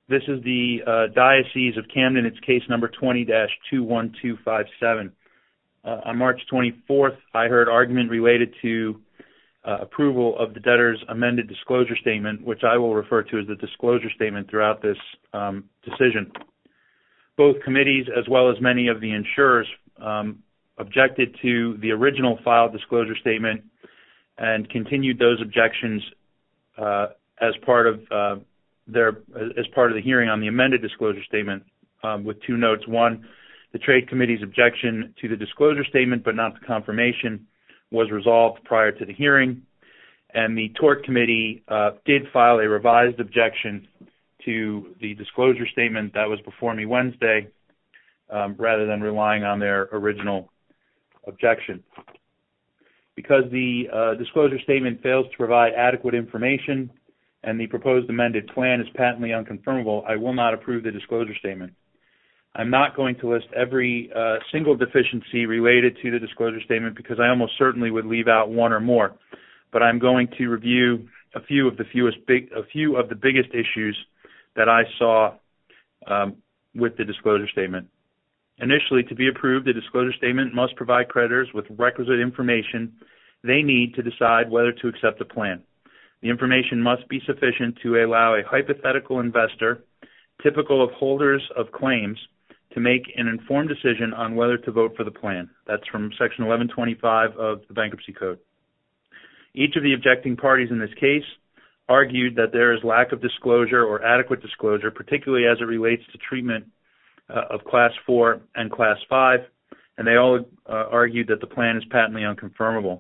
This is the Diocese of Camden. It's case number 20-21257. On March 24th, I heard argument related to approval of the debtor's amended disclosure statement, which I will refer to as the disclosure statement throughout this decision. Both committees, as well as many of the insurers, objected to the original filed disclosure statement and continued those objections as part of the hearing on the amended disclosure statement with two notes. One, the Trade Committee's objection to the disclosure statement but not the confirmation was resolved prior to the hearing, and the Tort Committee did file a revised objection to the disclosure statement that was before me Wednesday rather than relying on their original objection. Because the disclosure statement fails to provide adequate information and the proposed amended plan is patently unconfirmable, I will not approve the disclosure statement. I'm not going to list every single deficiency related to the disclosure statement because I almost certainly would leave out one or more, but I'm going to review a few of the biggest issues that I saw with the disclosure statement. Initially, to be approved, the disclosure statement must provide creditors with requisite information they need to decide whether to accept a plan. The information must be sufficient to allow a hypothetical investor, typical of holders of claims, to make an informed decision on whether to vote for the plan. That's from Section 1125 of the Bankruptcy Code. Each of the objecting parties in this case argued that there is lack of disclosure or adequate disclosure, particularly as it relates to treatment of Class 4 and Class 5, and they all argued that the plan is patently unconfirmable.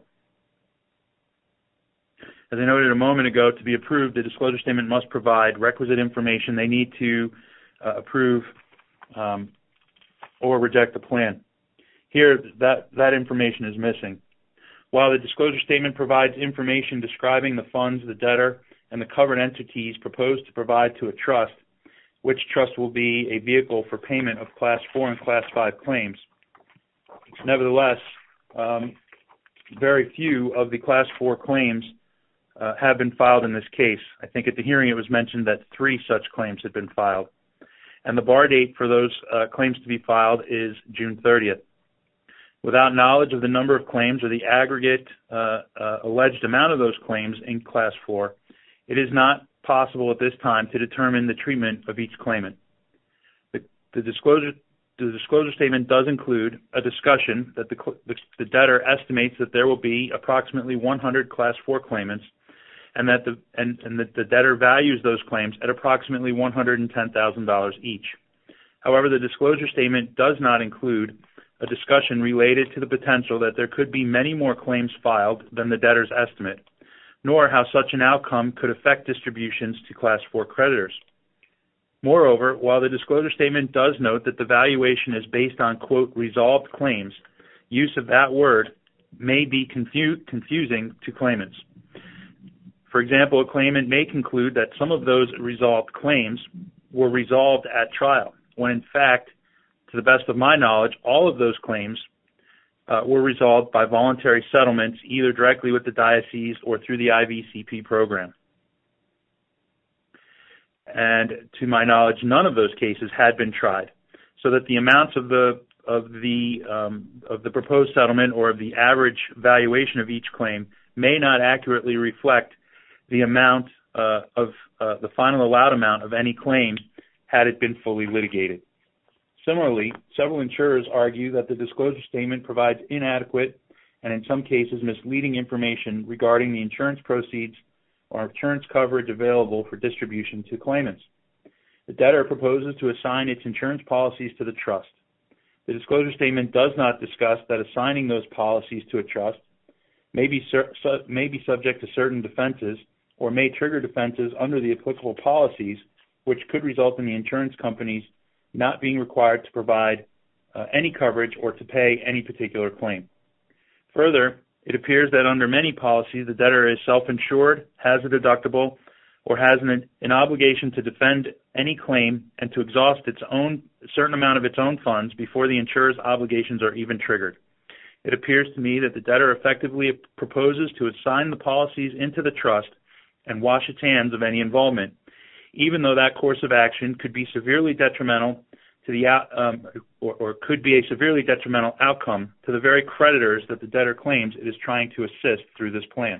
As I noted a moment ago, to be approved, the disclosure statement must provide requisite information they need to approve or reject the plan. Here, that information is missing. While the disclosure statement provides information describing the funds the debtor and the covered entities proposed to provide to a trust, which trust will be a vehicle for payment of Class 4 and Class 5 claims. Nevertheless, very few of the Class 4 claims have been filed in this case. I think at the hearing it was mentioned that 3 such claims had been filed. And the bar date for those claims to be filed is June 30th. Without knowledge of the number of claims or the aggregate alleged amount of those claims in Class 4, it is not possible at this time to determine the treatment of each claimant. The disclosure statement does include a discussion that the debtor estimates that there will be approximately 100 Class 4 claimants, and that the debtor values those claims at approximately $110,000 each. However, the disclosure statement does not include a discussion related to the potential that there could be many more claims filed than the debtor's estimate, nor how such an outcome could affect distributions to Class 4 creditors. Moreover, while the disclosure statement does note that the valuation is based on, quote, resolved claims, use of that word may be confusing to claimants. For example, a claimant may conclude that some of those resolved claims were resolved at trial, when in fact, to the best of my knowledge, all of those claims were resolved by voluntary settlements, either directly with the diocese or through the IVCP program. And to my knowledge, none of those cases had been tried, so that the amounts of the proposed settlement or of the average valuation of each claim may not accurately reflect the amount of the final allowed amount of any claim had it been fully litigated. Similarly, several insurers argue that the disclosure statement provides inadequate and in some cases misleading information regarding the insurance proceeds or insurance coverage available for distribution to claimants. The debtor proposes to assign its insurance policies to the trust. The disclosure statement does not discuss that assigning those policies to a trust may be subject to certain defenses or may trigger defenses under the applicable policies, which could result in the insurance companies not being required to provide any coverage or to pay any particular claim. Further, it appears that under many policies, the debtor is self-insured, has a deductible, or has an obligation to defend any claim and to exhaust a certain amount of its own funds before the insurer's obligations are even triggered. It appears to me that the debtor effectively proposes to assign the policies into the trust and wash its hands of any involvement, even though that course of action could be severely detrimental to the or could be a severely detrimental outcome to the very creditors that the debtor claims it is trying to assist through this plan.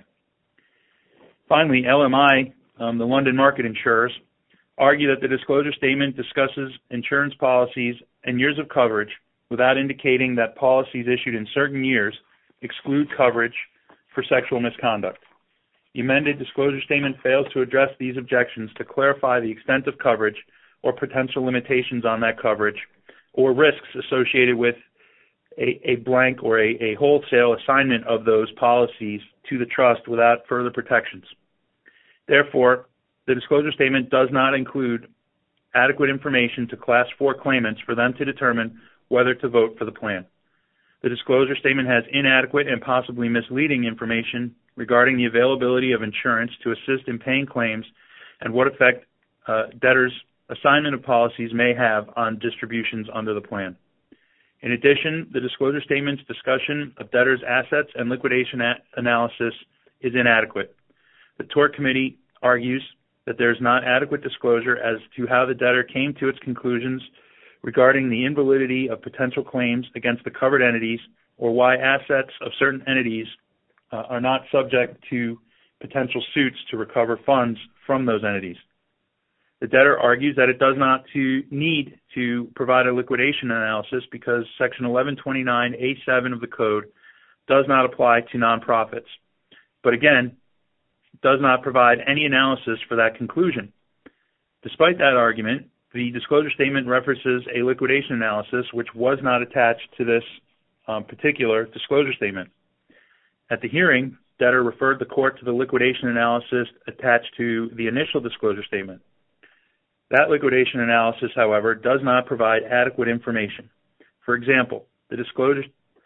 Finally, LMI, the London Market Insurers, argue that the disclosure statement discusses insurance policies and years of coverage without indicating that policies issued in certain years exclude coverage for sexual misconduct. The amended disclosure statement fails to address these objections to clarify the extent of coverage or potential limitations on that coverage or risks associated with a blank or a wholesale assignment of those policies to the trust without further protections. Therefore, the disclosure statement does not include adequate information to Class 4 claimants for them to determine whether to vote for the plan. The disclosure statement has inadequate and possibly misleading information regarding the availability of insurance to assist in paying claims and what effect debtors' assignment of policies may have on distributions under the plan. In addition, the disclosure statement's discussion of debtors' assets and liquidation analysis is inadequate. The Tort Committee argues that there is not adequate disclosure as to how the debtor came to its conclusions regarding the invalidity of potential claims against the covered entities or why assets of certain entities are not subject to potential suits to recover funds from those entities. The debtor argues that it does not need to provide a liquidation analysis because Section 1129A7 of the Code does not apply to nonprofits, but again, does not provide any analysis for that conclusion. Despite that argument, the disclosure statement references a liquidation analysis which was not attached to this particular disclosure statement. At the hearing, debtor referred the court to the liquidation analysis attached to the initial disclosure statement. That liquidation analysis, however, does not provide adequate information. For example, the disclosure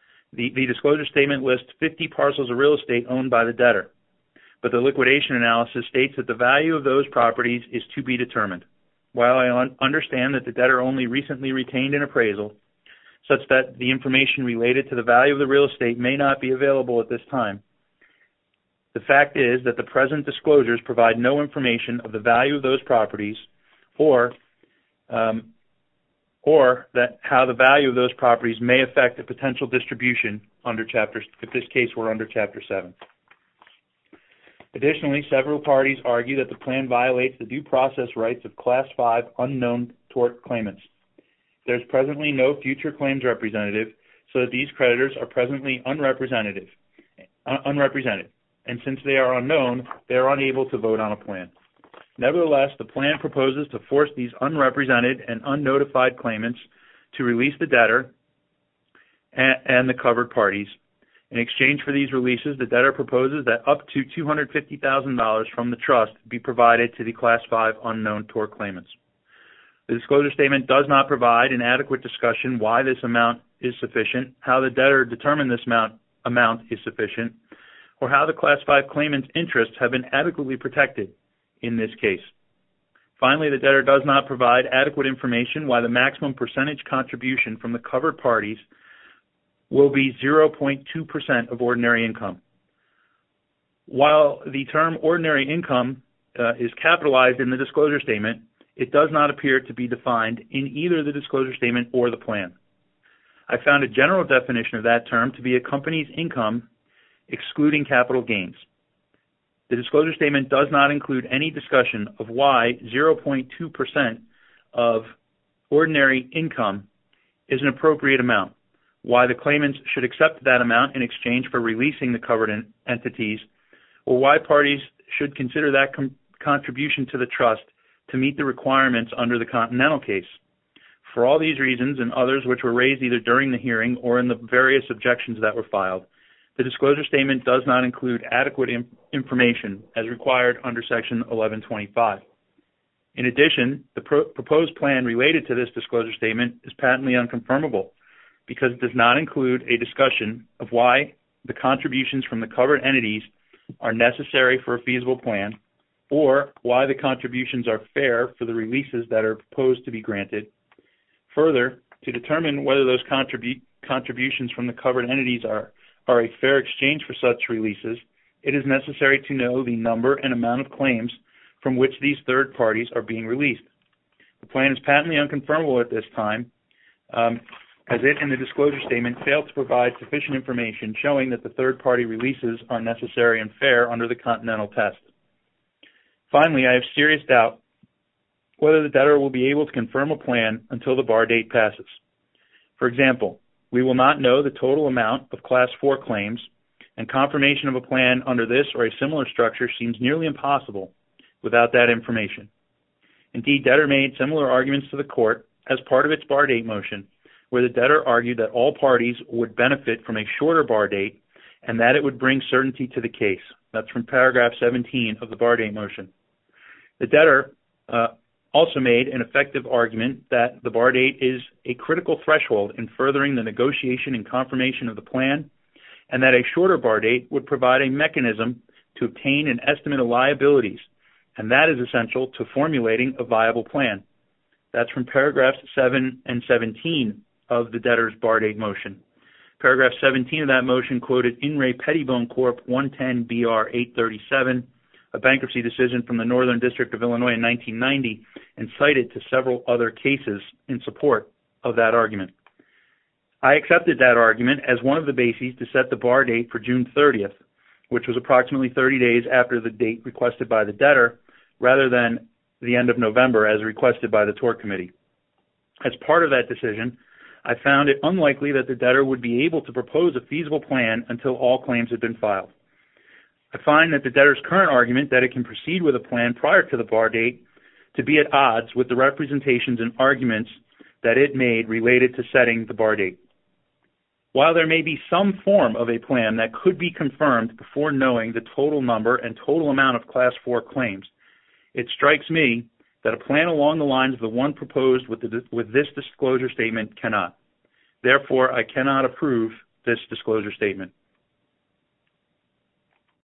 statement lists 50 parcels of real estate owned by the debtor, but the liquidation analysis states that the value of those properties is to be determined. While I understand that the debtor only recently retained an appraisal, such that the information related to the value of the real estate may not be available at this time, the fact is that the present disclosures provide no information of the value of those properties or that how the value of those properties may affect a potential distribution under if this case were under Chapter 7. Additionally, several parties argue that the plan violates the due process rights of Class 5 unknown tort claimants. There is presently no future claims representative, so that these creditors are presently unrepresented, and since they are unknown, they are unable to vote on a plan. Nevertheless, the plan proposes to force these unrepresented and unnotified claimants to release the debtor and the covered parties. In exchange for these releases, the debtor proposes that up to $250,000 from the trust be provided to the Class 5 unknown tort claimants. The disclosure statement does not provide an adequate discussion why this amount is sufficient, how the debtor determined this amount is sufficient, or how the Class 5 claimants' interests have been adequately protected in this case. Finally, the debtor does not provide adequate information why the maximum percentage contribution from the covered parties will be 0.2% of ordinary income. While the term ordinary income is capitalized in the disclosure statement, it does not appear to be defined in either the disclosure statement or the plan. I found a general definition of that term to be a company's income excluding capital gains. The disclosure statement does not include any discussion of why 0.2% of ordinary income is an appropriate amount, why the claimants should accept that amount in exchange for releasing the covered entities, or why parties should consider that contribution to the trust to meet the requirements under the Continental case. For all these reasons and others which were raised either during the hearing or in the various objections that were filed, the disclosure statement does not include adequate information as required under Section 1125. In addition, the proposed plan related to this disclosure statement is patently unconfirmable because it does not include a discussion of why the contributions from the covered entities are necessary for a feasible plan, or why the contributions are fair for the releases that are proposed to be granted. Further, to determine whether those contributions from the covered entities are a fair exchange for such releases, it is necessary to know the number and amount of claims from which these third parties are being released. The plan is patently unconfirmable at this time, as it and the disclosure statement fail to provide sufficient information showing that the third-party releases are necessary and fair under the Continental test. Finally, I have serious doubt whether the debtor will be able to confirm a plan until the bar date passes. For example, we will not know the total amount of Class 4 claims, and confirmation of a plan under this or a similar structure seems nearly impossible without that information. Indeed, debtor made similar arguments to the court as part of its bar date motion, where the debtor argued that all parties would benefit from a shorter bar date and that it would bring certainty to the case. That's from paragraph 17 of the bar date motion. The debtor also made an effective argument that the bar date is a critical threshold in furthering the negotiation and confirmation of the plan, and that a shorter bar date would provide a mechanism to obtain an estimate of liabilities, and that is essential to formulating a viable plan. That's from paragraphs 7 and 17 of the debtor's bar date motion. Paragraph 17 of that motion quoted In Re Pettibone Corp. 110 BR 837, a bankruptcy decision from the Northern District of Illinois in 1990, and cited to several other cases in support of that argument. I accepted that argument as one of the bases to set the bar date for June 30th, which was approximately 30 days after the date requested by the debtor, rather than the end of November as requested by the tort committee. As part of that decision, I found it unlikely that the debtor would be able to propose a feasible plan until all claims had been filed. I find that the debtor's current argument that it can proceed with a plan prior to the bar date to be at odds with the representations and arguments that it made related to setting the bar date. While there may be some form of a plan that could be confirmed before knowing the total number and total amount of Class 4 claims, it strikes me that a plan along the lines of the one proposed with this disclosure statement cannot. Therefore, I cannot approve this disclosure statement.